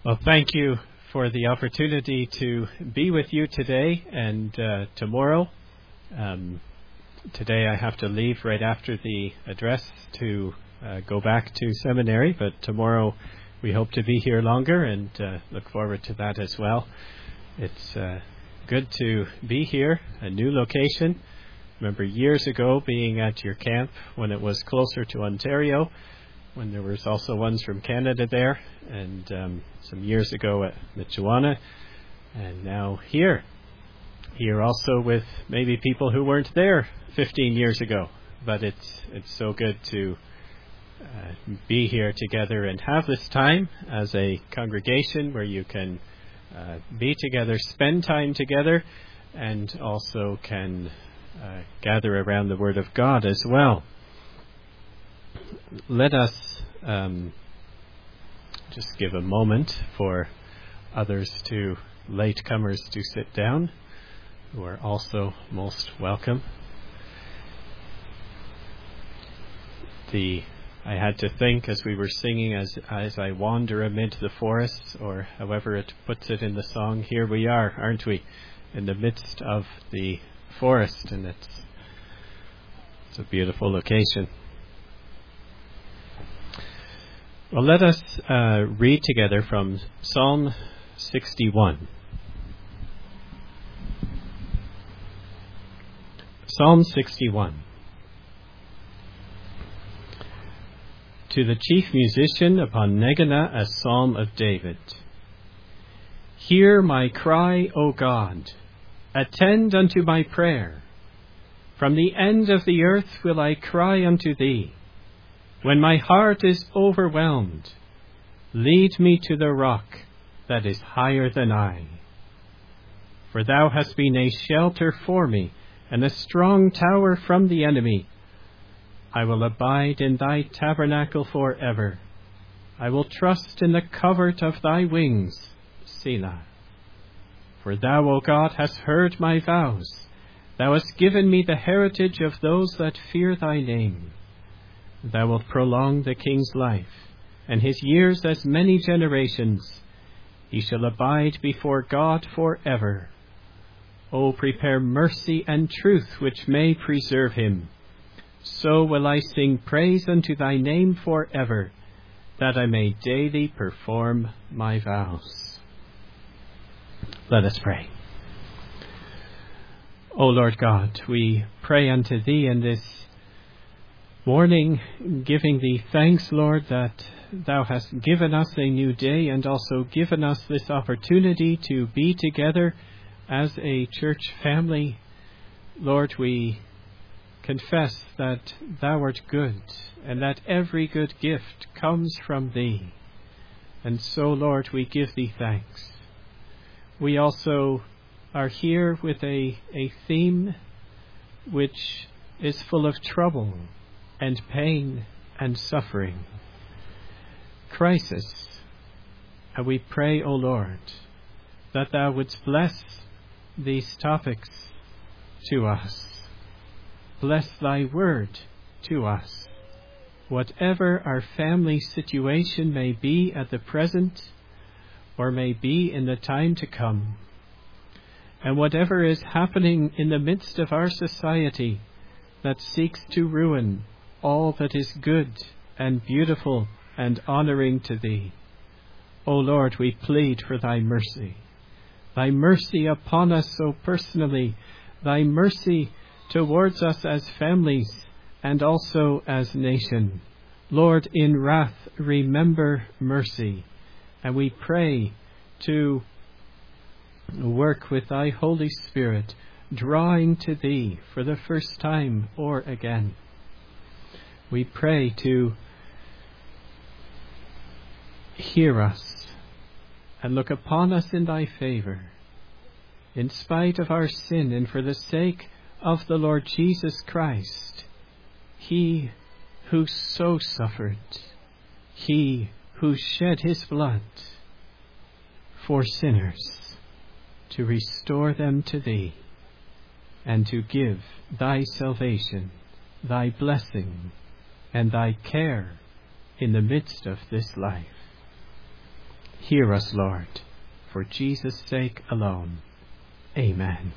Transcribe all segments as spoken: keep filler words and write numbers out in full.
Well, thank you for the opportunity to be with you today and uh, tomorrow. Um, today I have to leave right after the address to uh, go back to seminary, but tomorrow we hope to be here longer and uh, look forward to that as well. It's uh, good to be here, a new location. Remember years ago being at your camp when it was closer to Ontario, when there was also ones from Canada there, and um, some years ago at Michoana, and now here. Here also with maybe people who weren't there fifteen years ago, but it's it's so good to uh, be here together and have this time as a congregation where you can uh, be together, spend time together, and also can uh, gather around the Word of God as well. Let us um, just give a moment for others to, latecomers, to sit down, who are also most welcome. The I had to think as we were singing, as as I wander amid the forests, or however it puts it in the song, here we are, aren't we, in the midst of the forest, and it's it's a beautiful location. Well, let us uh, read together from Psalm sixty-one. Psalm sixty-one. To the chief musician upon Negana, a psalm of David. Hear my cry, O God. Attend unto my prayer. From the end of the earth will I cry unto thee. When my heart is overwhelmed, lead me to the rock that is higher than I. For thou hast been a shelter for me, and a strong tower from the enemy. I will abide in thy tabernacle forever. I will trust in the covert of thy wings, Selah. For thou, O God, hast heard my vows. Thou hast given me the heritage of those that fear thy name. Thou wilt prolong the king's life, and his years as many generations. He shall abide before God forever. O prepare mercy and truth which may preserve him. So will I sing praise unto thy name forever, that I may daily perform my vows. Let us pray. O Lord God, we pray unto thee in this morning, giving thee thanks, Lord, that thou hast given us a new day and also given us this opportunity to be together as a church family. Lord, we confess that thou art good and that every good gift comes from thee. And so, Lord, we give thee thanks. We also are here with a, a theme which is full of trouble and pain and suffering. Crisis. And we pray, O Lord, that thou wouldst bless these topics to us. Bless thy word to us. Whatever our family situation may be at the present, or may be in the time to come, and whatever is happening in the midst of our society that seeks to ruin all that is good and beautiful and honoring to thee. O Lord, we plead for thy mercy. Thy mercy upon us so personally, thy mercy towards us as families and also as nation. Lord, in wrath, remember mercy. And we pray to work with thy Holy Spirit, drawing to thee for the first time or again. We pray to hear us and look upon us in thy favor, in spite of our sin and for the sake of the Lord Jesus Christ, he who so suffered, he who shed his blood for sinners, to restore them to thee, and to give thy salvation, thy blessing, and thy care in the midst of this life. Hear us, Lord, for Jesus' sake alone. Amen.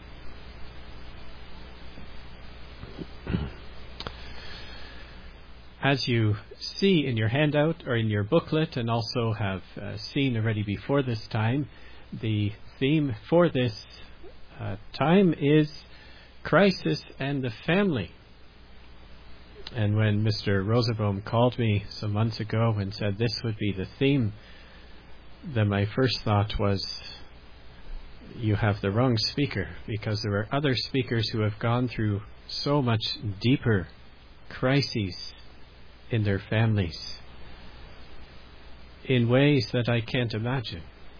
As you see in your handout or in your booklet, and also have uh, seen already before this time, the theme for this uh, time is crisis and the family. And when Mister Rosenbaum called me some months ago and said this would be the theme, then my first thought was, you have the wrong speaker, because there are other speakers who have gone through so much deeper crises in their families in ways that I can't imagine.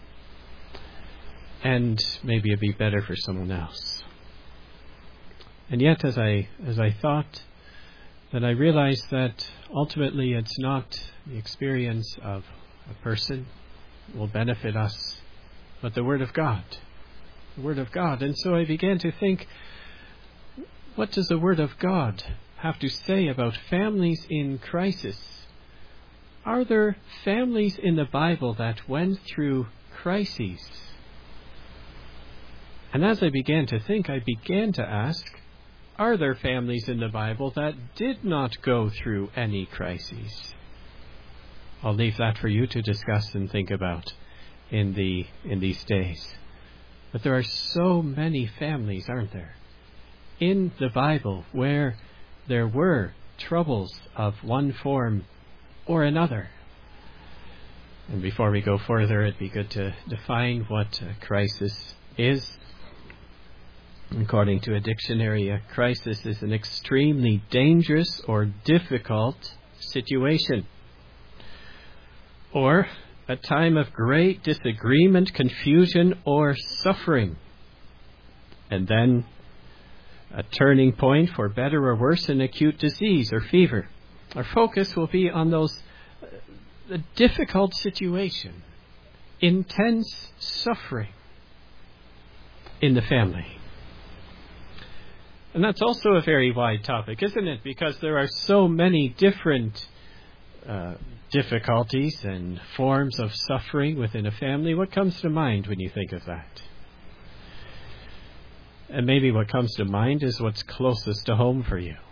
And maybe it'd be better for someone else. And yet, as I as I thought, that I realized that ultimately it's not the experience of a person will benefit us, but the Word of God. The Word of God. And so I began to think, what does the Word of God have to say about families in crisis? Are there families in the Bible that went through crises? And as I began to think, I began to ask, are there families in the Bible that did not go through any crises? I'll leave that for you to discuss and think about in the in these days. But there are so many families, aren't there, in the Bible where there were troubles of one form or another. And before we go further, it'd be good to define what a crisis is. According to a dictionary, a crisis is an extremely dangerous or difficult situation, or a time of great disagreement, confusion, or suffering. And then a turning point for better or worse in acute disease or fever. Our focus will be on those uh, the difficult situation, intense suffering in the family. And that's also a very wide topic, isn't it? Because there are so many different uh, difficulties and forms of suffering within a family. What comes to mind when you think of that? And maybe what comes to mind is what's closest to home for you.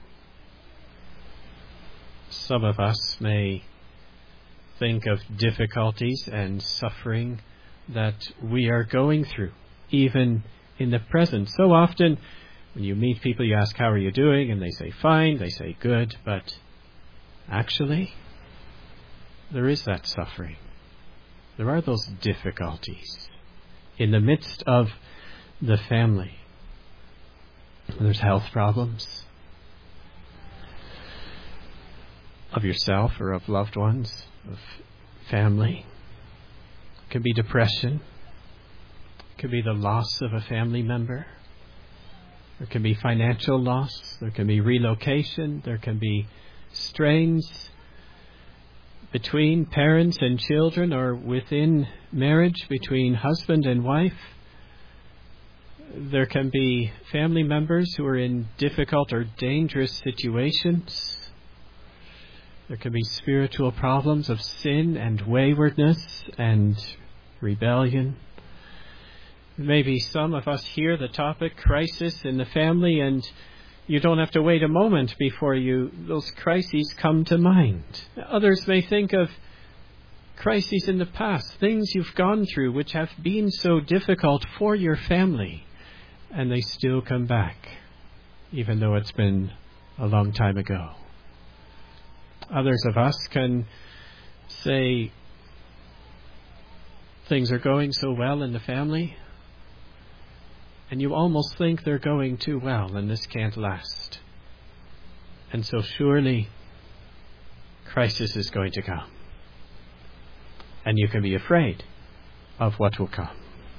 Some of us may think of difficulties and suffering that we are going through, even in the present. So often, when you meet people, you ask, how are you doing? And they say, fine. They say, good. But actually, there is that suffering. There are those difficulties in the midst of the family. There's health problems of yourself or of loved ones, of family. It can be depression. It can be the loss of a family member. There can be financial loss. There can be relocation. There can be strains between parents and children, or within marriage between husband and wife. There can be family members who are in difficult or dangerous situations. There can be spiritual problems of sin and waywardness and rebellion. Maybe some of us hear the topic crisis in the family, and you don't have to wait a moment before you those crises come to mind. Others may think of crises in the past, things you've gone through which have been so difficult for your family, and they still come back, even though it's been a long time ago. Others of us can say things are going so well in the family, and you almost think they're going too well and this can't last. And so surely crisis is going to come. And you can be afraid of what will come.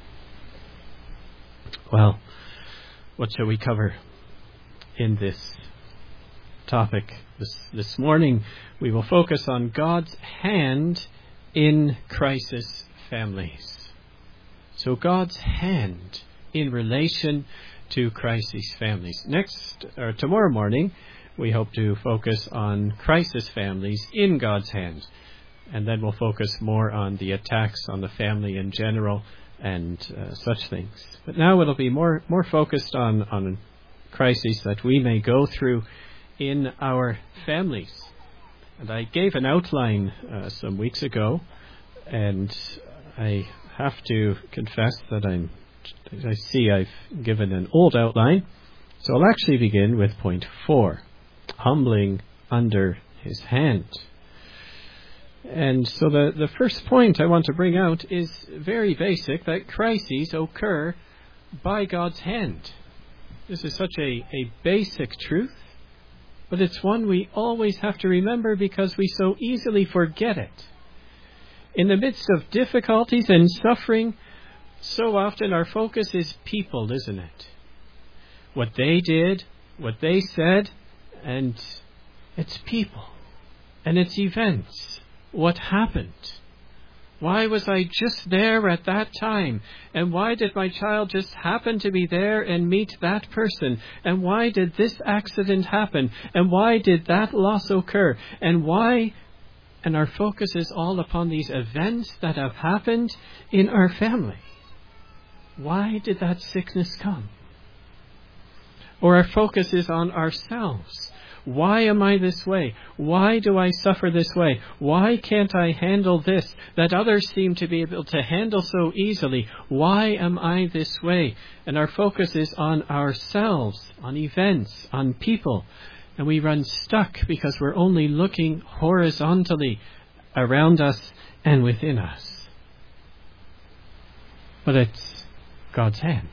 Well, what shall we cover in this topic? This, this morning we will focus on God's hand in crisis families. So God's hand in relation to crisis families. Next, or tomorrow morning, we hope to focus on crisis families in God's hand. and then we'll focus more on the attacks on the family in general and uh, such things. But now it'll be more more focused on, on crises that we may go through in our families. And I gave an outline uh, some weeks ago, and I have to confess that I'm, I see I've given an old outline. So I'll actually begin with point four, humbling under his hand. And so the, the first point I want to bring out is very basic, that crises occur by God's hand. This is such a, a basic truth, but it's one we always have to remember because we so easily forget it. In the midst of difficulties and suffering, so often our focus is people, isn't it? What they did, what they said, and it's people, and it's events. What happened? Why was I just there at that time? And why did my child just happen to be there and meet that person? And why did this accident happen? And why did that loss occur? And why? And our focus is all upon these events that have happened in our family. Why did that sickness come? Or our focus is on ourselves. Why am I this way? Why do I suffer this way? Why can't I handle this that others seem to be able to handle so easily? Why am I this way? And our focus is on ourselves, on events, on people. And we run stuck because we're only looking horizontally around us and within us. But it's God's hand.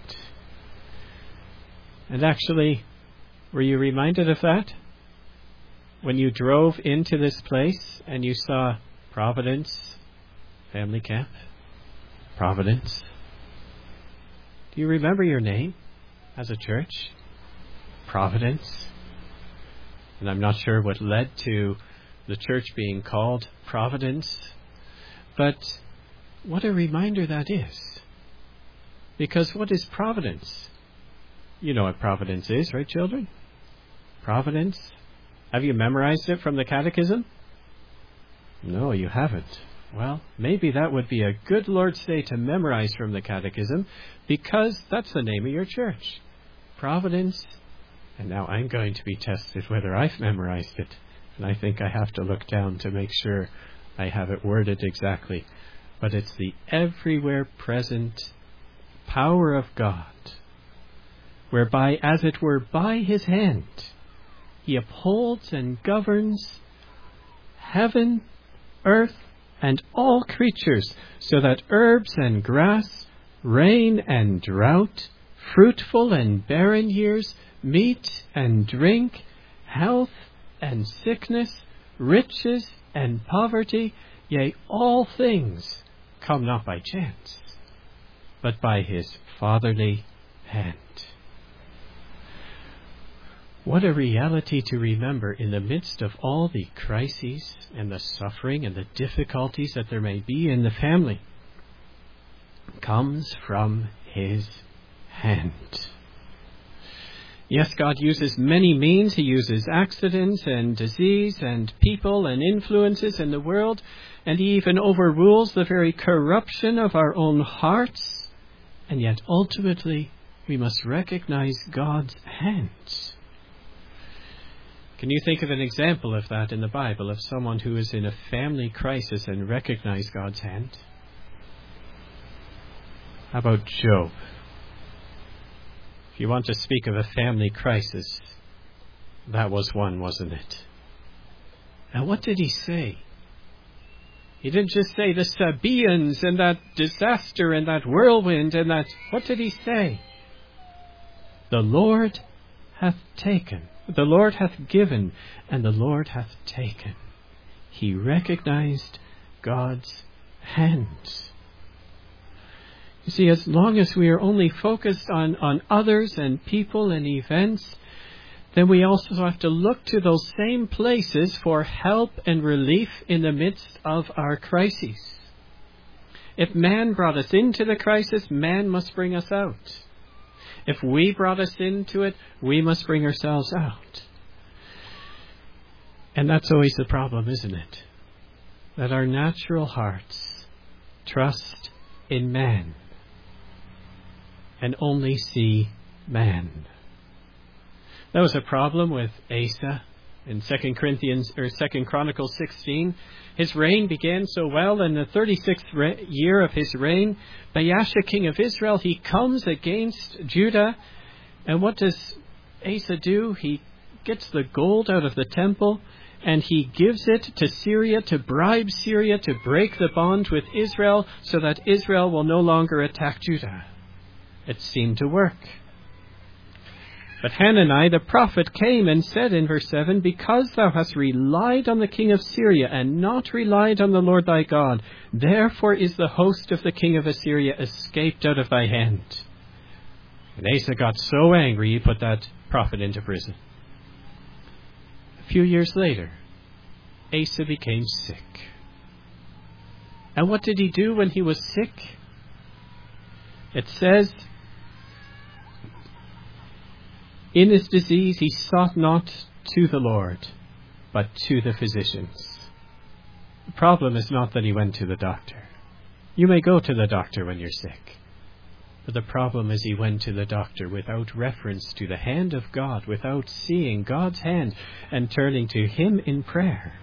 And actually, were you reminded of that? When you drove into this place and you saw Providence Family Camp? Providence. Do you remember your name as a church? Providence. And I'm not sure what led to the church being called Providence, but what a reminder that is. Because what is Providence? You know what Providence is, right, children? Providence. Have you memorized it from the catechism? No, you haven't. Well, maybe that would be a good Lord's Day to memorize from the catechism, because that's the name of your church. Providence. And now I'm going to be tested whether I've memorized it. And I think I have to look down to make sure I have it worded exactly. But it's the everywhere present power of God, whereby, as it were by his hand, he upholds and governs heaven, earth, and all creatures, so that herbs and grass, rain and drought, fruitful and barren years, meat and drink, health and sickness, riches and poverty, yea, all things come not by chance, but by his fatherly hand. What a reality to remember in the midst of all the crises and the suffering and the difficulties that there may be in the family. Comes from his hand. Yes, God uses many means. He uses accidents and disease and people and influences in the world, and he even overrules the very corruption of our own hearts. And yet ultimately we must recognize God's hands. Can you think of an example of that in the Bible, of someone who is in a family crisis and recognize God's hand? How about Job? If you want to speak of a family crisis, that was one, wasn't it? And what did he say? He didn't just say the Sabaeans and that disaster and that whirlwind and that... What did he say? The Lord hath taken. The Lord hath given, and the Lord hath taken. He recognized God's hands. You see, as long as we are only focused on, on others and people and events, then we also have to look to those same places for help and relief in the midst of our crises. If man brought us into the crisis, man must bring us out. If we brought us into it, we must bring ourselves out. And that's always the problem, isn't it? that our natural hearts trust in man and only see man. That was a problem with Asa in Second Corinthians or Second Chronicles sixteen. His reign began so well. In the thirty-sixth re- year of his reign, Baasha, king of Israel, he comes against Judah. And what does Asa do? He gets the gold out of the temple and he gives it to Syria to bribe Syria to break the bond with Israel so that Israel will no longer attack Judah. It seemed to work. But Hanani the prophet came and said in verse seven, because thou hast relied on the king of Syria and not relied on the Lord thy God, therefore is the host of the king of Assyria escaped out of thy hand. And Asa got so angry he put that prophet into prison. A few years later, Asa became sick. And what did he do when he was sick? It says, in his disease he sought not to the Lord, but to the physicians. The problem is not that he went to the doctor. You may go to the doctor when you're sick. But the problem is he went to the doctor without reference to the hand of God, without seeing God's hand and turning to Him in prayer.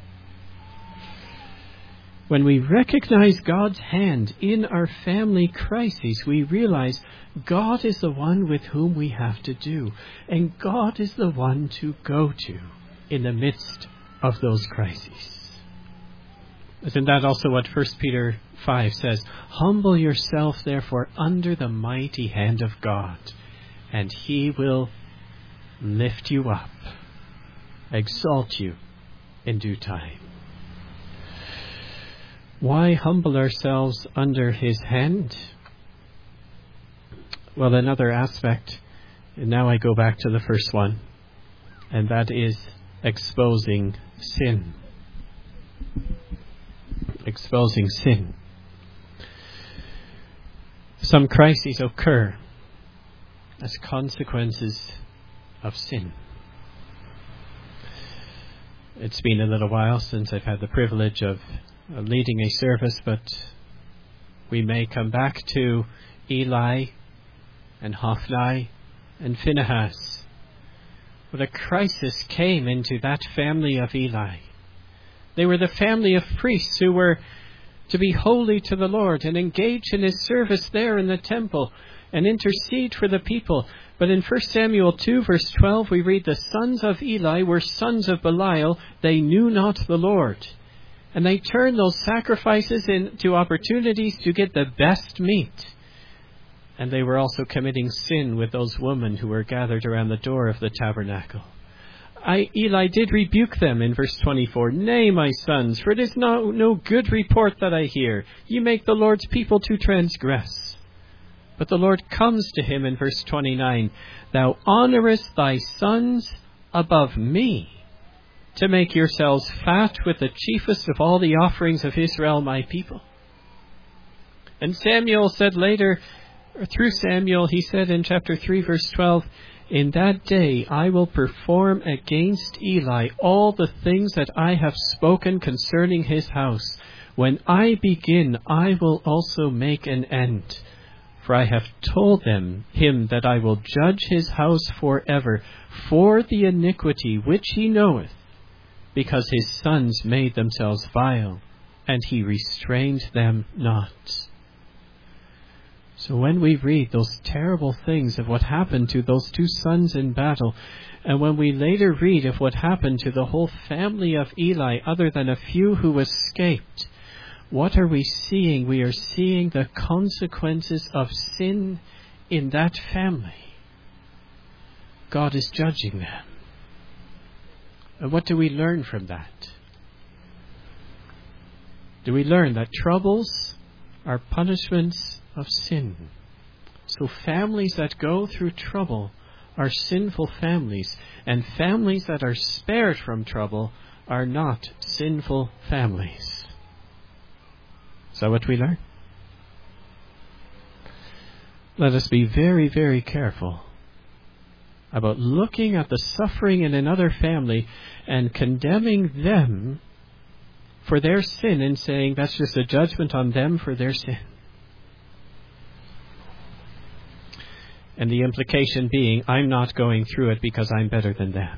When we recognize God's hand in our family crises, we realize God is the one with whom we have to do, and God is the one to go to in the midst of those crises. Isn't that also what First Peter five says? Humble yourself, therefore, under the mighty hand of God, and He will lift you up, exalt you in due time. Why humble ourselves under His hand? Well, another aspect, and now I go back to the first one, and that is exposing sin. Exposing sin. Some crises occur as consequences of sin. It's been a little while since I've had the privilege of leading a service, but we may come back to Eli and Hophni and Phinehas. What a crisis came into that family of Eli. They were the family of priests who were to be holy to the Lord and engage in His service there in the temple and intercede for the people. But in First Samuel two, verse twelve, we read, the sons of Eli were sons of Belial. They knew not the Lord. And they turned those sacrifices into opportunities to get the best meat. And they were also committing sin with those women who were gathered around the door of the tabernacle. I, Eli did rebuke them in verse twenty-four. Nay, my sons, for it is no, no good report that I hear. You make the Lord's people to transgress. But the Lord comes to him in verse twenty-nine. Thou honourest thy sons above me, to make yourselves fat with the chiefest of all the offerings of Israel, my people. And Samuel said later, or through Samuel, he said in chapter three, verse twelve, in that day I will perform against Eli all the things that I have spoken concerning his house. When I begin, I will also make an end. For I have told them, him that I will judge his house forever for the iniquity which he knoweth, because his sons made themselves vile, and he restrained them not. So when we read those terrible things of what happened to those two sons in battle, and when we later read of what happened to the whole family of Eli, other than a few who escaped, what are we seeing? We are seeing the consequences of sin in that family. God is judging them. And what do we learn from that? Do we learn that troubles are punishments of sin? So families that go through trouble are sinful families, and families that are spared from trouble are not sinful families. Is that what we learn? Let us be very, very careful about looking at the suffering in another family and condemning them for their sin and saying that's just a judgment on them for their sin. And the implication being, I'm not going through it because I'm better than them.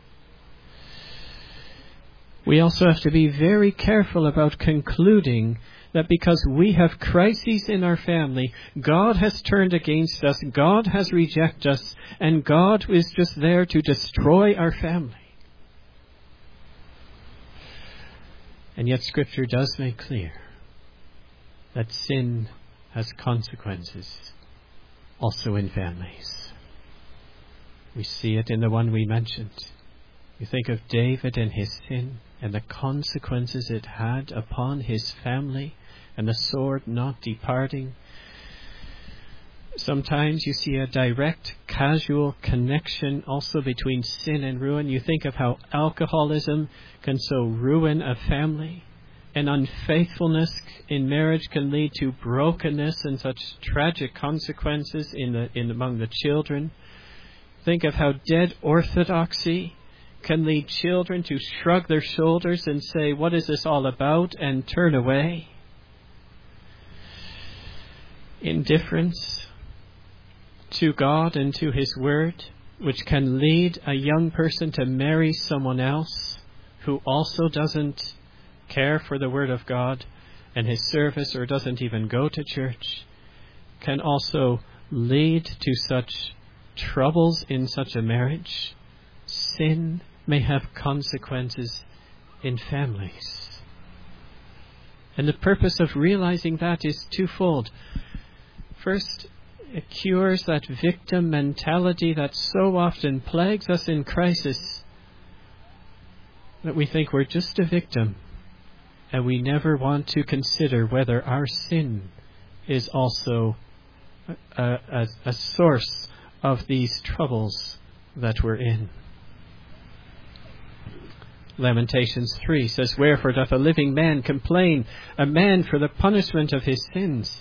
We also have to be very careful about concluding that because we have crises in our family, God has turned against us, God has rejected us, and God is just there to destroy our family. And yet Scripture does make clear that sin has consequences also in families. We see it in the one we mentioned. You think of David and his sin and the consequences it had upon his family and the sword not departing. Sometimes you see a direct, casual connection also between sin and ruin. You think of how alcoholism can so ruin a family, and unfaithfulness in marriage can lead to brokenness and such tragic consequences in the in among the children. Think of how dead orthodoxy can lead children to shrug their shoulders and say, "What is this all about?" and turn away. Indifference to God and to His Word, which can lead a young person to marry someone else who also doesn't care for the Word of God and His service or doesn't even go to church, can also lead to such troubles in such a marriage. Sin may have consequences in families. And the purpose of realizing that is twofold. First, it cures that victim mentality that so often plagues us in crisis, that we think we're just a victim and we never want to consider whether our sin is also a, a, a source of these troubles that we're in. Lamentations three says, "Wherefore doth a living man complain, a man for the punishment of his sins?"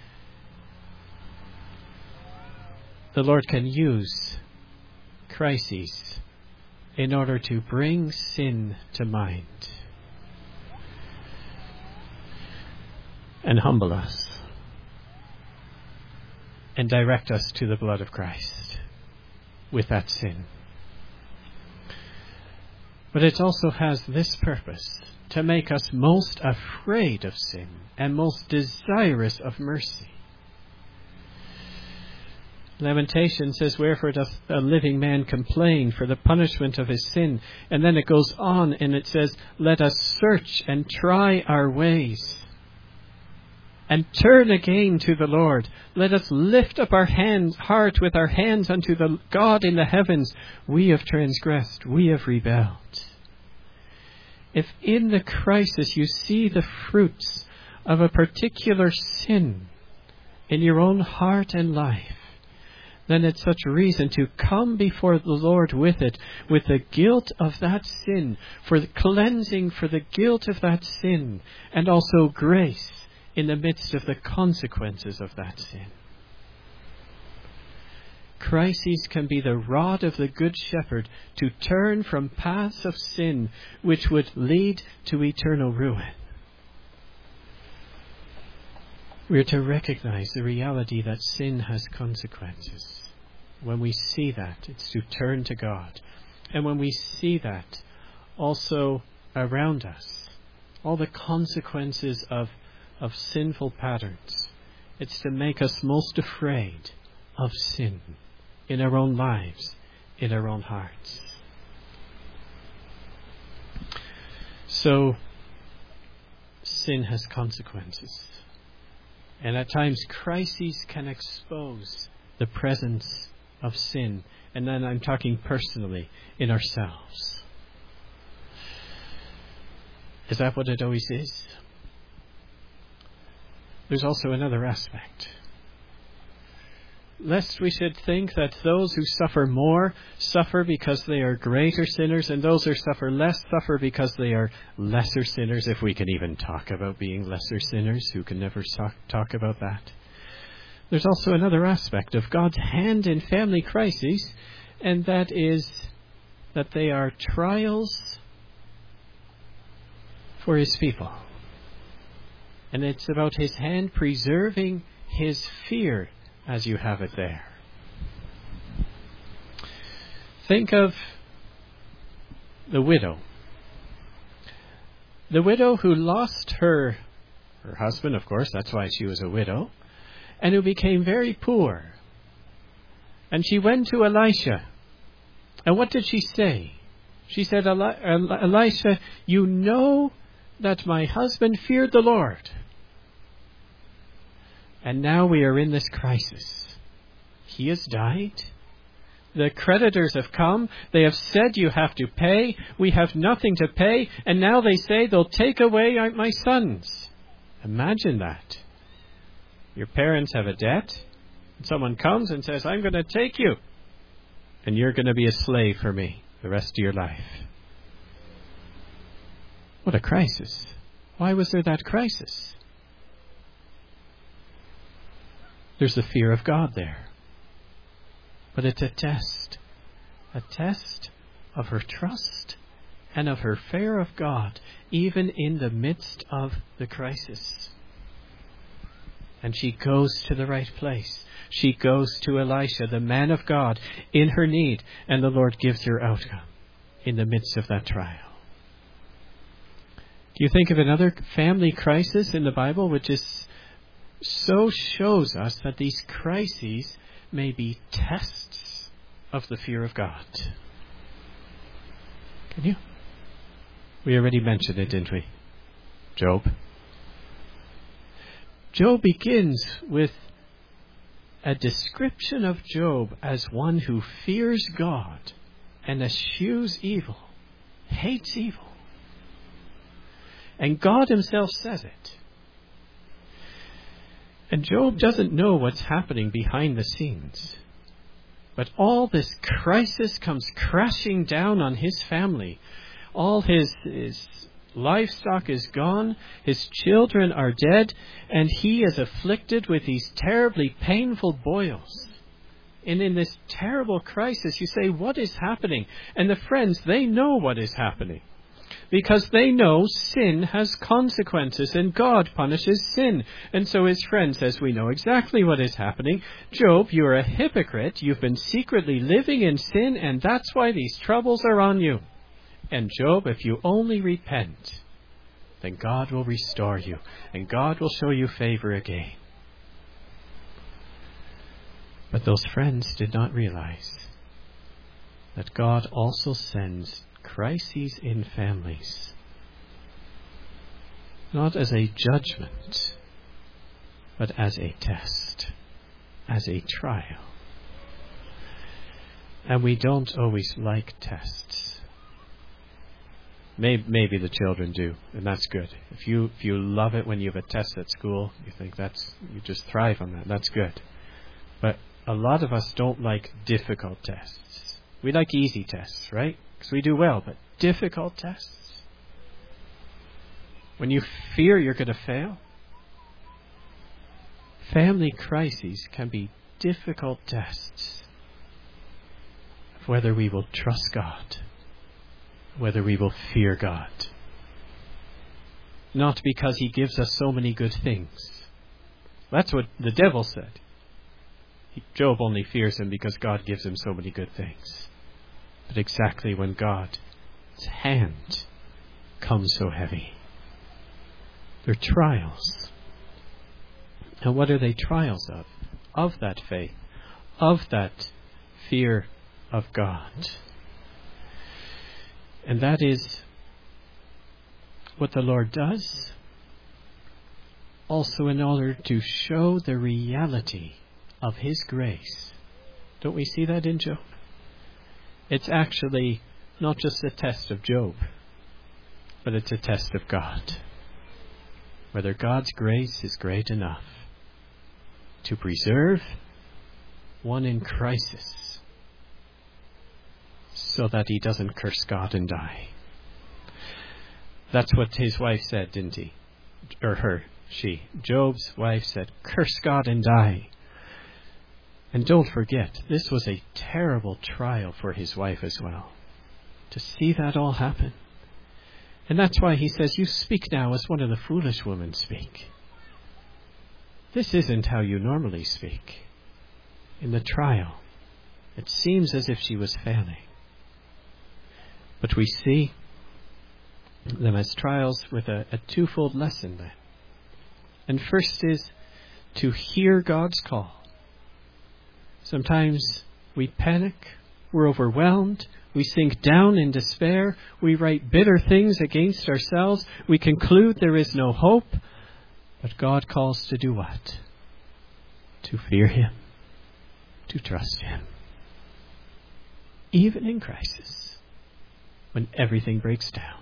The Lord can use crises in order to bring sin to mind and humble us and direct us to the blood of Christ with that sin. But it also has this purpose, to make us most afraid of sin and most desirous of mercy. Lamentation says, "Wherefore doth a living man complain for the punishment of his sin?" And then it goes on and it says, "Let us search and try our ways and turn again to the Lord. Let us lift up our hands, heart with our hands unto the God in the heavens. We have transgressed, we have rebelled." If in the crisis you see the fruits of a particular sin in your own heart and life, then it's such reason to come before the Lord with it, with the guilt of that sin, for the cleansing for the guilt of that sin, and also grace in the midst of the consequences of that sin. Crises can be the rod of the Good Shepherd to turn from paths of sin which would lead to eternal ruin. We are to recognize the reality that sin has consequences. When we see that, it's to turn to God. And when we see that also around us, all the consequences of, of sinful patterns, it's to make us most afraid of sin in our own lives, in our own hearts. So, sin has consequences. And at times, crises can expose the presence of sin. And then I'm talking personally, in ourselves. Is that what it always is? There's also another aspect. Lest we should think that those who suffer more suffer because they are greater sinners, and those who suffer less suffer because they are lesser sinners, if we can even talk about being lesser sinners. Who can never talk about that? There's also another aspect of God's hand in family crises, and that is that they are trials for his people. And it's about his hand preserving his fear as you have it there. Think of the widow. The widow who lost her, her husband, of course, that's why she was a widow, and who became very poor. And she went to Elisha. And what did she say? She said, Eli- Elisha, you know that my husband feared the Lord. And now we are in this crisis. He has died. The creditors have come. They have said you have to pay. We have nothing to pay. And now they say they'll take away my sons. Imagine that. Your parents have a debt. And someone comes and says, I'm going to take you. And you're going to be a slave for me the rest of your life. What a crisis. Why was there that crisis? There's the fear of God there. But it's a test. A test of her trust and of her fear of God, even in the midst of the crisis. And she goes to the right place. She goes to Elisha, the man of God, in her need, and the Lord gives her outcome in the midst of that trial. Do you think of another family crisis in the Bible, which is so shows us that these crises may be tests of the fear of God? Can you? We already mentioned it, didn't we? Job. Job begins with a description of Job as one who fears God and eschews evil, hates evil. And God himself says it. And Job doesn't know what's happening behind the scenes. But all this crisis comes crashing down on his family. All his, his livestock is gone. His children are dead. And he is afflicted with these terribly painful boils. And in this terrible crisis, you say, what is happening? And the friends, they know what is happening. Because they know sin has consequences and God punishes sin. And so his friend says, we know exactly what is happening. Job, you're a hypocrite. You've been secretly living in sin, and that's why these troubles are on you. And Job, if you only repent, then God will restore you, and God will show you favor again. But those friends did not realize that God also sends crises in families, not as a judgment, but as a test, as a trial. And we don't always like tests. Maybe, maybe the children do, and that's good. If you if you love it when you have a test at school, you think that's you just thrive on that. That's good. But a lot of us don't like difficult tests. We like easy tests, right? Because we do well, but difficult tests, when you fear you're going to fail, family crises can be difficult tests of whether we will trust God, whether we will fear God. Not because he gives us so many good things. That's what the devil said. Job only fears him because God gives him so many good things. But exactly when God's hand comes so heavy. They're trials. And what are they trials of? Of that faith. Of that fear of God. And that is what the Lord does. Also in order to show the reality of his grace. Don't we see that in Job? It's actually not just a test of Job, but it's a test of God. Whether God's grace is great enough to preserve one in crisis so that he doesn't curse God and die. That's what his wife said, didn't he? Or her, she. Job's wife said, curse God and die. And don't forget, this was a terrible trial for his wife as well. To see that all happen. And that's why he says, you speak now as one of the foolish women speak. This isn't how you normally speak. In the trial, it seems as if she was failing. But we see them as trials with a, a twofold lesson then. And first is to hear God's call. Sometimes we panic, we're overwhelmed, we sink down in despair, we write bitter things against ourselves, we conclude there is no hope. But God calls to do what? To fear Him, to trust Him. Even in crisis, when everything breaks down.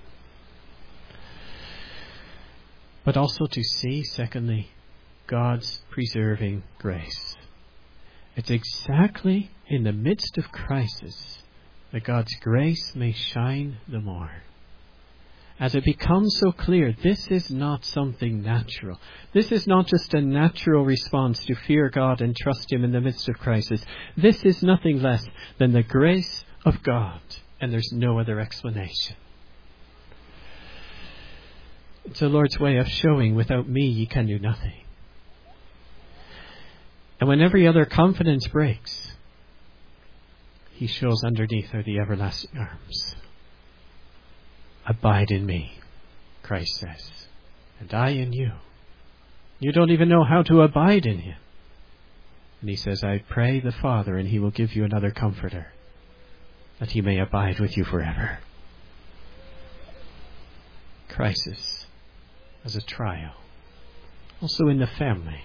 But also to see, secondly, God's preserving grace. It's exactly in the midst of crisis that God's grace may shine the more. As it becomes so clear, this is not something natural. This is not just a natural response to fear God and trust Him in the midst of crisis. This is nothing less than the grace of God, and there's no other explanation. It's the Lord's way of showing, without me ye can do nothing. And when every other confidence breaks, He shows underneath are the everlasting arms. Abide in me, Christ says, and I in you. You don't even know how to abide in Him. And He says, I pray the Father, and He will give you another comforter, that He may abide with you forever. Crisis as a trial, also in the family,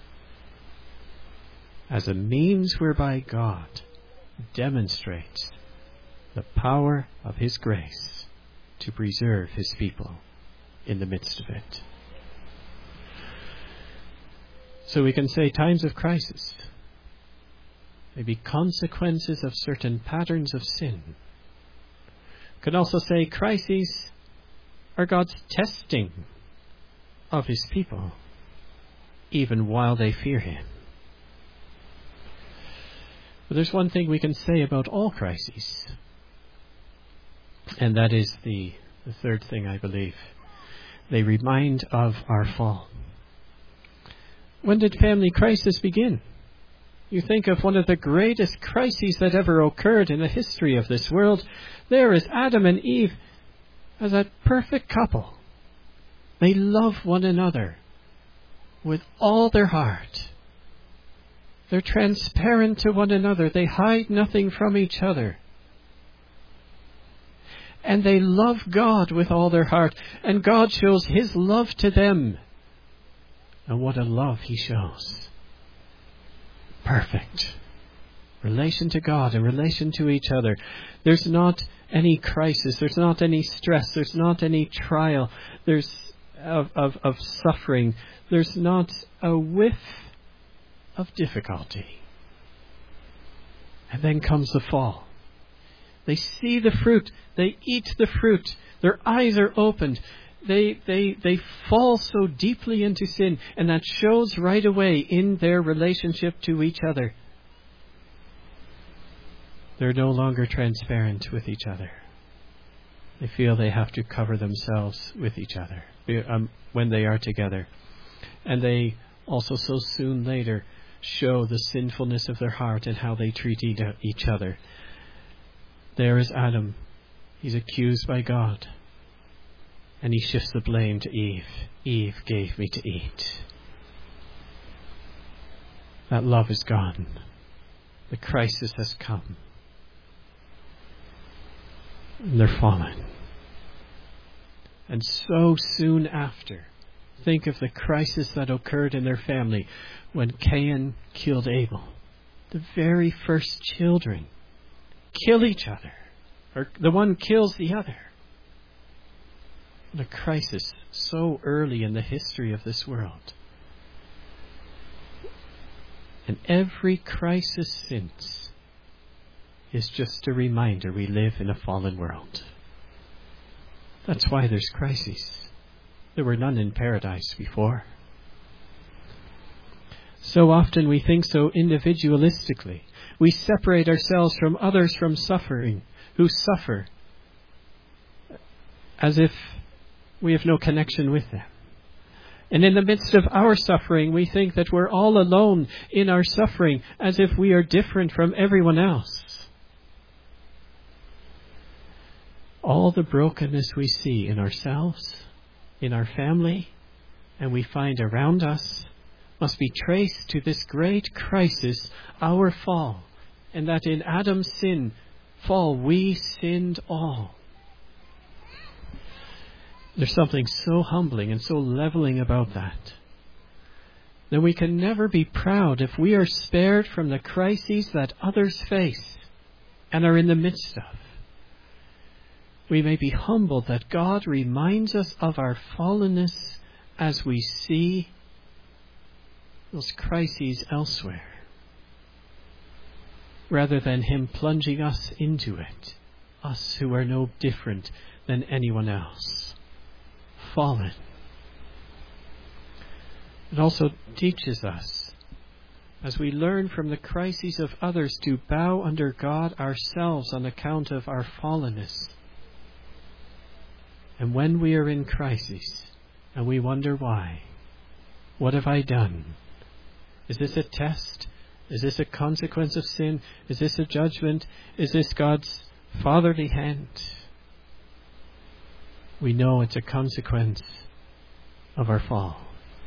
as a means whereby God demonstrates the power of His grace to preserve His people in the midst of it. So we can say times of crisis may be consequences of certain patterns of sin. We can also say crises are God's testing of His people, even while they fear Him. But there's one thing we can say about all crises, and that is the, the third thing, I believe. They remind of our fall. When did family crisis begin? You think of one of the greatest crises that ever occurred in the history of this world. There is Adam and Eve as a perfect couple. They love one another with all their heart. They're transparent to one another. They hide nothing from each other. And they love God with all their heart. And God shows His love to them. And what a love He shows. Perfect. Relation to God and relation to each other. There's not any crisis. There's not any stress. There's not any trial. There's of, of, of suffering. There's not a whiff of difficulty. And then comes the fall. They see the fruit. They eat the fruit. Their eyes are opened. They, they, they fall so deeply into sin. And that shows right away in their relationship to each other. They're no longer transparent with each other. They feel they have to cover themselves with each other um, when they are together. And they also so soon later show the sinfulness of their heart and how they treat each other. There is Adam. He's accused by God. And he shifts the blame to Eve. Eve gave me to eat. That love is gone. The crisis has come. And they're fallen. And so soon after, think of the crisis that occurred in their family when Cain killed Abel. The very first children kill each other. Or the one kills the other. What a crisis so early in the history of this world. And every crisis since is just a reminder we live in a fallen world. That's why there's crises. There were none in paradise before. So often we think so individualistically. We separate ourselves from others from suffering, who suffer as if we have no connection with them. And in the midst of our suffering, we think that we're all alone in our suffering, as if we are different from everyone else. All the brokenness we see in ourselves, in our family, and we find around us, must be traced to this great crisis, our fall, and that in Adam's sin, fall, we sinned all. There's something so humbling and so leveling about that. That we can never be proud if we are spared from the crises that others face and are in the midst of. We may be humbled that God reminds us of our fallenness as we see those crises elsewhere, rather than Him plunging us into it, us who are no different than anyone else, fallen. It also teaches us, as we learn from the crises of others, to bow under God ourselves on account of our fallenness. And when we are in crisis, and we wonder why, what have I done? Is this a test? Is this a consequence of sin? Is this a judgment? Is this God's fatherly hand? We know it's a consequence of our fall.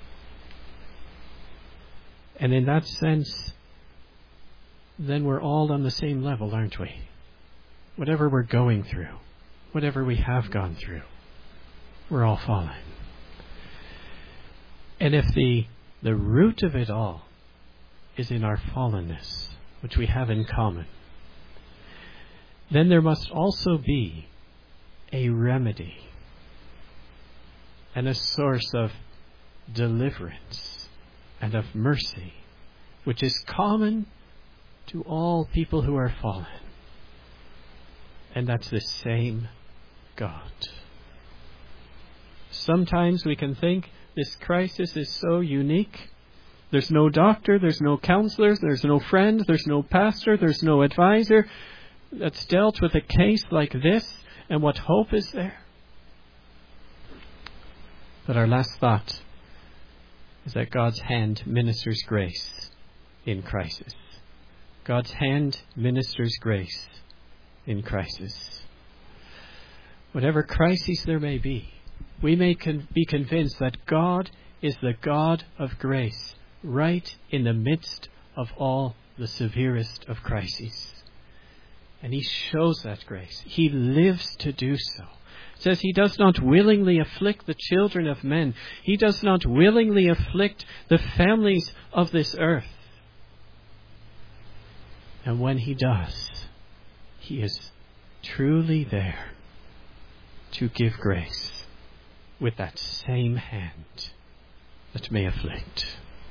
And in that sense, then we're all on the same level, aren't we? Whatever we're going through, whatever we have gone through, we're all fallen. And if the the root of it all is in our fallenness, which we have in common, then there must also be a remedy and a source of deliverance and of mercy, which is common to all people who are fallen. And that's the same God. Sometimes we can think this crisis is so unique. There's no doctor, there's no counselors, there's no friend, there's no pastor, there's no advisor that's dealt with a case like this, and what hope is there? But our last thought is that God's hand ministers grace in crisis. God's hand ministers grace in crisis. Whatever crises there may be, we may con- be convinced that God is the God of grace, right in the midst of all the severest of crises. And He shows that grace. He lives to do so. It says He does not willingly afflict the children of men. He does not willingly afflict the families of this earth. And when He does, He is truly there to give grace with that same hand that may afflict.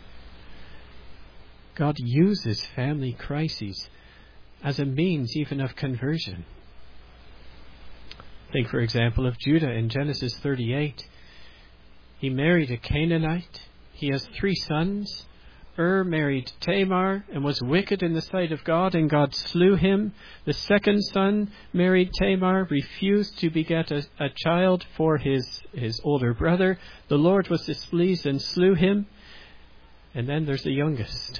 God uses family crises as a means even of conversion. Think, for example, of Judah in Genesis thirty-eight. He married a Canaanite. He has three sons. Ur married Tamar and was wicked in the sight of God, and God slew him. The second son married Tamar, refused to beget a, a child for his, his older brother. The Lord was displeased and slew him. And then there's the youngest.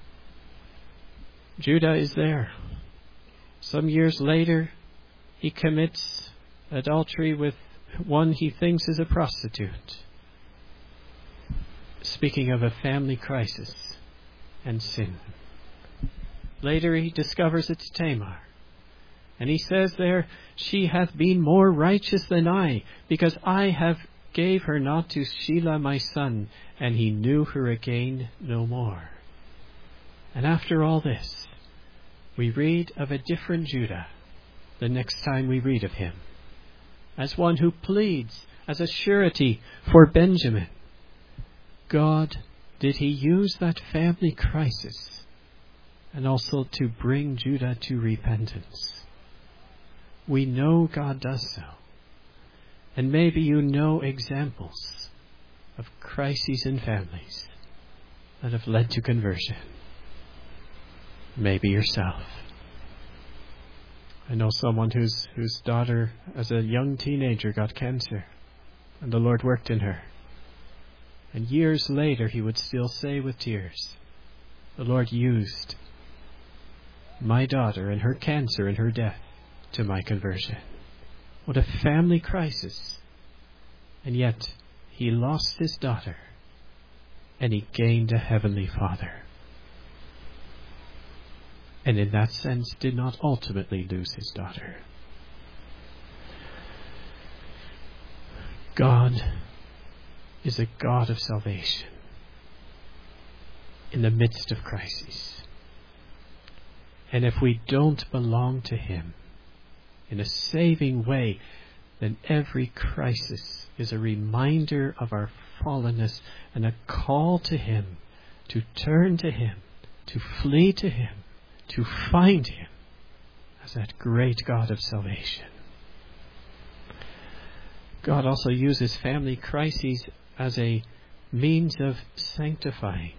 Judah is there. Some years later, he commits adultery with one he thinks is a prostitute. Speaking of a family crisis and sin. Later he discovers it's Tamar. And he says there, she hath been more righteous than I, because I have gave her not to Shelah my son, and he knew her again no more. And after all this, we read of a different Judah the next time we read of him, as one who pleads as a surety for Benjamin. God, did He use that family crisis and also to bring Judah to repentance? We know God does so. And maybe you know examples of crises in families that have led to conversion. Maybe yourself. I know someone whose whose daughter, as a young teenager, got cancer, and the Lord worked in her. And years later, he would still say with tears, the Lord used my daughter and her cancer and her death to my conversion. What a family crisis. And yet, he lost his daughter, and he gained a heavenly Father. And in that sense, did not ultimately lose his daughter. God is a God of salvation in the midst of crises. And if we don't belong to him in a saving way, then every crisis is a reminder of our fallenness and a call to him to turn to him, to flee to him, to find him as that great God of salvation. God also uses family crises as a means of sanctifying.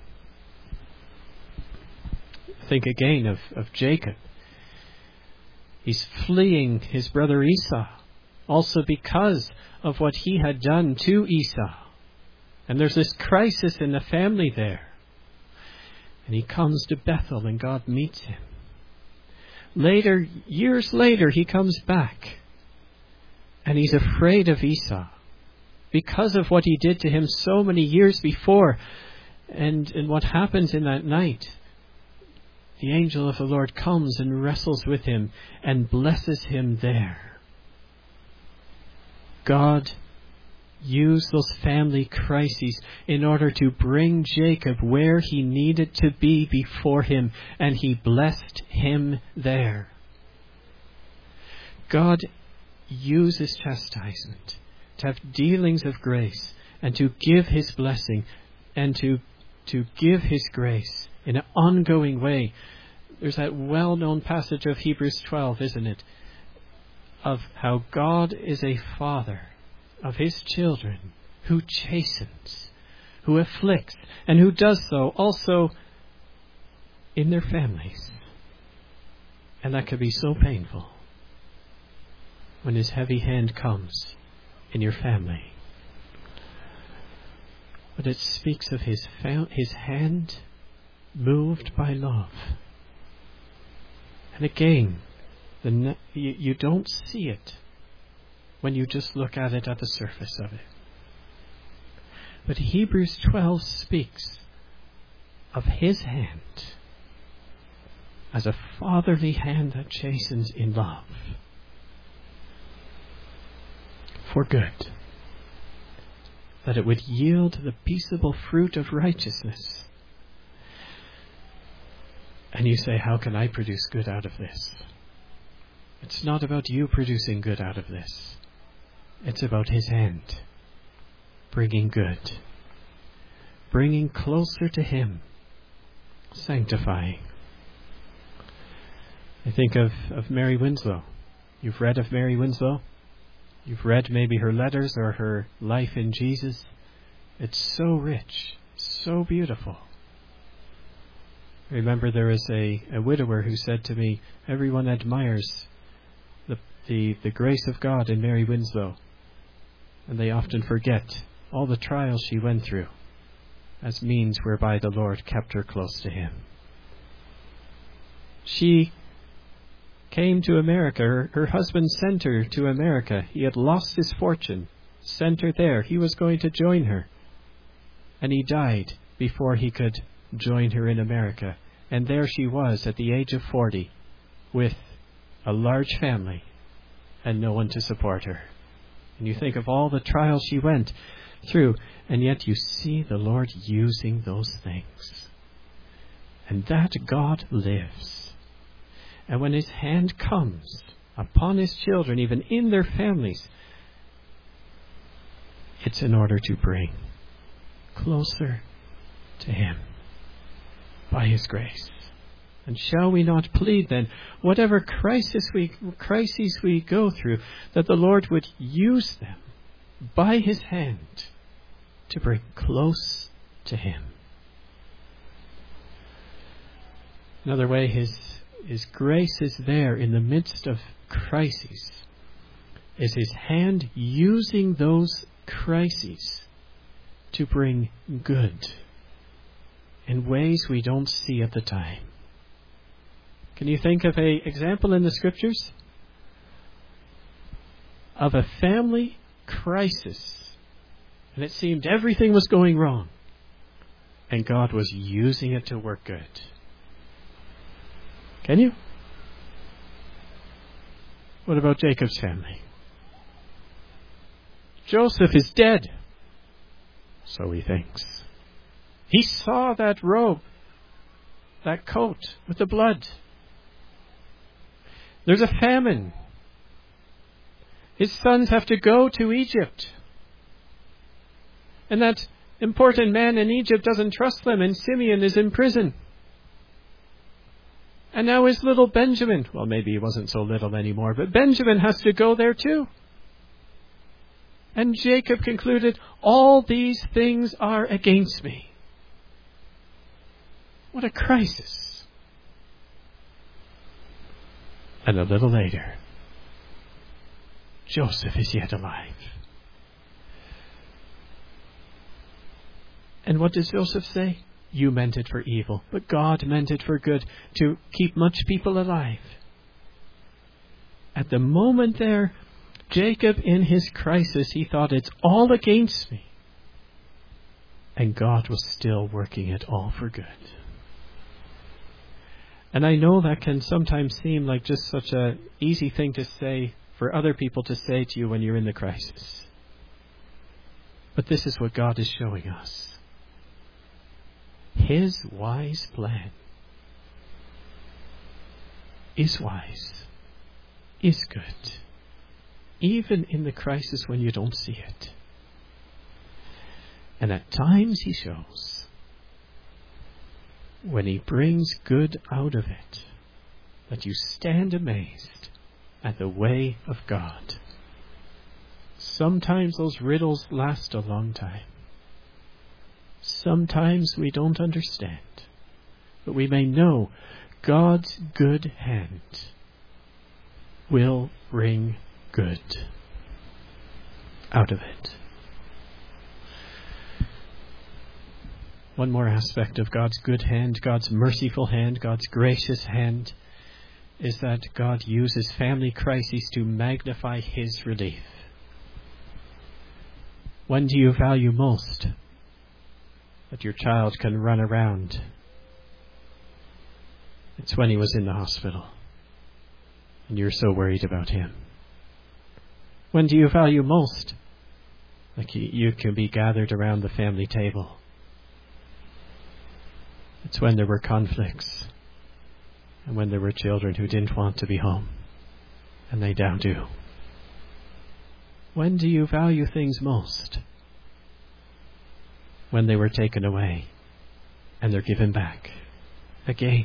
Think again of, of Jacob. He's fleeing his brother Esau, also because of what he had done to Esau. And there's this crisis in the family there. And he comes to Bethel and God meets him. Later, years later, he comes back. And he's afraid of Esau because of what he did to him so many years before. And, and what happens in that night, the angel of the Lord comes and wrestles with him and blesses him there. God used those family crises in order to bring Jacob where he needed to be before him, and he blessed him there. God uses chastisement to have dealings of grace and to give his blessing and to, to give his grace in an ongoing way. There's that well-known passage of Hebrews twelve, isn't it? Of how God is a father of his children who chastens, who afflicts, and who does so also in their families. And that can be so painful when his heavy hand comes in your family. But it speaks of his fa- his hand moved by love. And again, the ne- you, you don't see it when you just look at it at the surface of it. But Hebrews twelve speaks of his hand as a fatherly hand that chastens in love for good, that it would yield the peaceable fruit of righteousness. And you say, how can I produce good out of this? It's not about you producing good out of this. It's about his hand bringing good, bringing closer to him, sanctifying. I think of, of Mary Winslow. You've read of Mary Winslow? You've read maybe her letters or her life in Jesus. It's so rich, so beautiful. I remember there was a, a widower who said to me, everyone admires the, the, the grace of God in Mary Winslow. And they often forget all the trials she went through as means whereby the Lord kept her close to him. She came to America. Her, her husband sent her to America. He had lost his fortune, sent her there. He was going to join her. And he died before he could join her in America. And there she was at the age of forty with a large family and no one to support her. And you think of all the trials she went through, and yet you see the Lord using those things. And that God lives. And when his hand comes upon his children, even in their families, it's in order to bring closer to him by his grace. And shall we not plead then, whatever crisis we, crises we go through, that the Lord would use them by his hand to bring close to him. Another way his His grace is there in the midst of crises. Is His hand using those crises to bring good in ways we don't see at the time? Can you think of an example in the Scriptures of a family crisis, and it seemed everything was going wrong, and God was using it to work good? Can you? What about Jacob's family? Joseph is dead, so he thinks. He saw that robe, that coat with the blood. There's a famine. His sons have to go to Egypt. And that important man in Egypt doesn't trust them, and Simeon is in prison. And now his little Benjamin, well, maybe he wasn't so little anymore, but Benjamin has to go there too. And Jacob concluded, all these things are against me. What a crisis. And a little later, Joseph is yet alive. And what does Joseph say? You meant it for evil, but God meant it for good, to keep much people alive. At the moment there, Jacob, in his crisis, he thought, it's all against me. And God was still working it all for good. And I know that can sometimes seem like just such an easy thing to say for other people to say to you when you're in the crisis. But this is what God is showing us. His wise plan is wise, is good, even in the crisis when you don't see it. And at times He shows, when He brings good out of it, that you stand amazed at the way of God. Sometimes those riddles last a long time. Sometimes we don't understand, but we may know God's good hand will bring good out of it. One more aspect of God's good hand, God's merciful hand, God's gracious hand, is that God uses family crises to magnify His relief. When do you value most that your child can run around? It's when he was in the hospital and you're so worried about him. When do you value most? Like you, you can be gathered around the family table. It's when there were conflicts and when there were children who didn't want to be home, and they now do. When do you value things most? When they were taken away and they're given back again.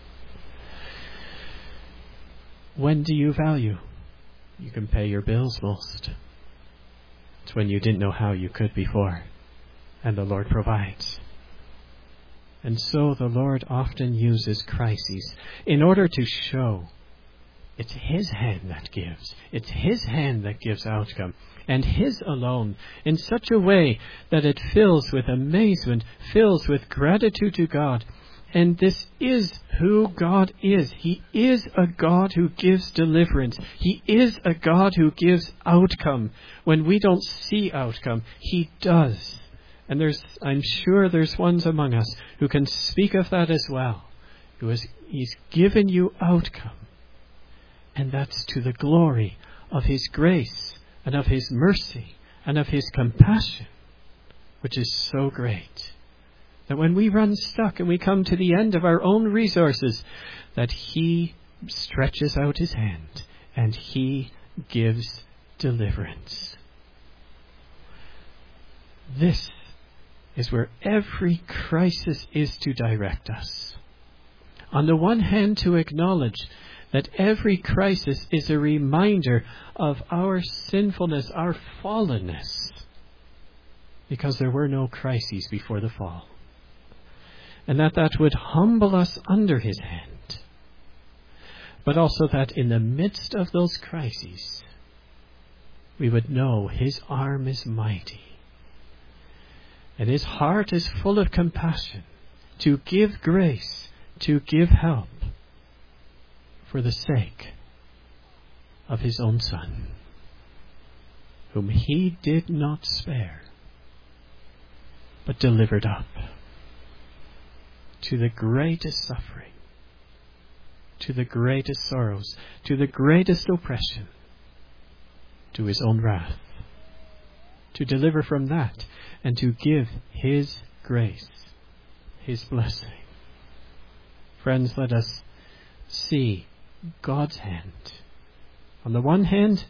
When do you value? You can pay your bills most. It's when you didn't know how you could before, and the Lord provides. And so the Lord often uses crises in order to show it's His hand that gives. It's His hand that gives outcome, and His alone, in such a way that it fills with amazement, fills with gratitude to God. And this is who God is. He is a God who gives deliverance. He is a God who gives outcome. When we don't see outcome, He does. And there's, I'm sure there's ones among us who can speak of that as well. Who is, He's given you outcome. And that's to the glory of His grace and of His mercy and of His compassion, which is so great. That when we run stuck and we come to the end of our own resources, that He stretches out His hand and He gives deliverance. This is where every crisis is to direct us. On the one hand, to acknowledge that every crisis is a reminder of our sinfulness, our fallenness, because there were no crises before the fall. And that that would humble us under His hand but also that in the midst of those crises, we would know his arm is mighty, and his heart is full of compassion to give grace, to give help, for the sake of his own Son, whom he did not spare, but delivered up to the greatest suffering, to the greatest sorrows, to the greatest oppression, to his own wrath, to deliver from that and to give his grace, his blessing. Friends, let us see God's hand. On the one hand,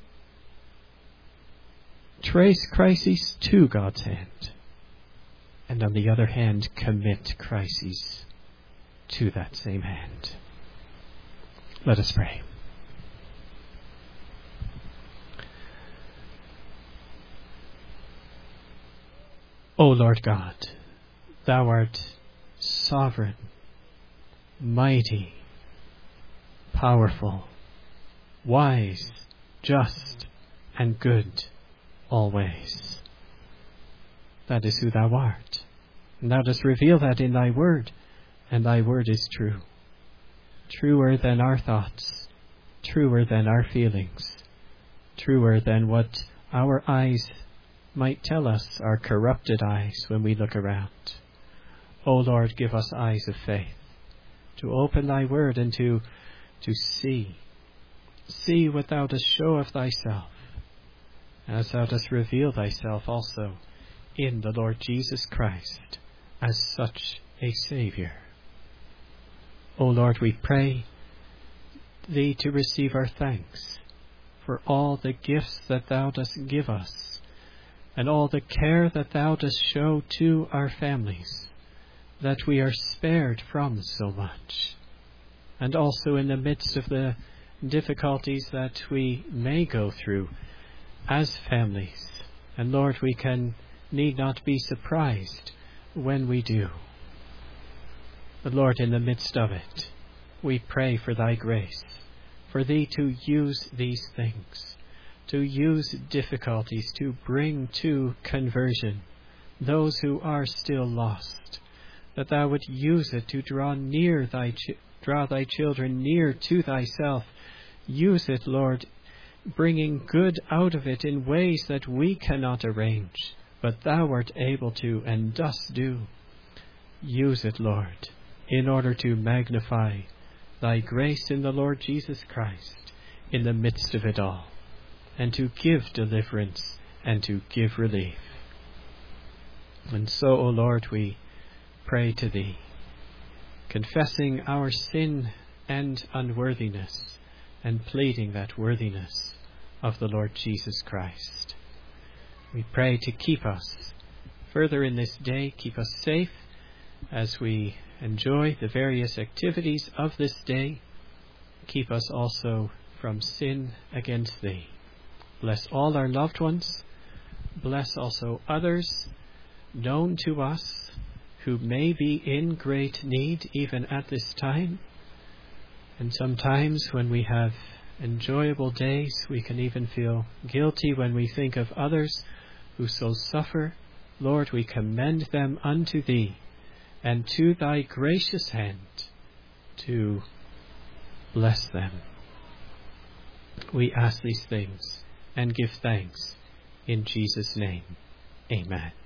trace crises to God's hand, and on the other hand, commit crises to that same hand. Let us pray. O Lord God, thou art sovereign, mighty, powerful, wise, just, and good always. That is who thou art. And thou dost reveal that in thy word, and thy word is true. Truer than our thoughts, truer than our feelings, truer than what our eyes might tell us, our corrupted eyes, when we look around. O Lord, give us eyes of faith, to open thy word and to, to see. See what thou dost show of thyself, as thou dost reveal thyself also in the Lord Jesus Christ as such a Saviour. O Lord, we pray thee to receive our thanks for all the gifts that thou dost give us, and all the care that thou dost show to our families, that we are spared from so much. And also in the midst of the difficulties that we may go through as families. And Lord, we can need not be surprised when we do. But Lord, in the midst of it, we pray for thy grace, for thee to use these things, to use difficulties to bring to conversion those who are still lost, that thou would use it to draw near thy ch- draw thy children near to thyself. Use it, Lord, bringing good out of it in ways that we cannot arrange, but thou art able to and dost do. Use it, Lord, in order to magnify thy grace in the Lord Jesus Christ in the midst of it all, and to give deliverance and to give relief. And so, O Lord, we pray to thee, confessing our sin and unworthiness, and pleading that worthiness of the Lord Jesus Christ. We pray to keep us further in this day, keep us safe as we enjoy the various activities of this day. Keep us also from sin against thee. Bless all our loved ones. Bless also others known to us who may be in great need even at this time. And sometimes when we have enjoyable days, we can even feel guilty when we think of others who so suffer. Lord, we commend them unto thee and to thy gracious hand to bless them. We ask these things and give thanks in Jesus' name. Amen.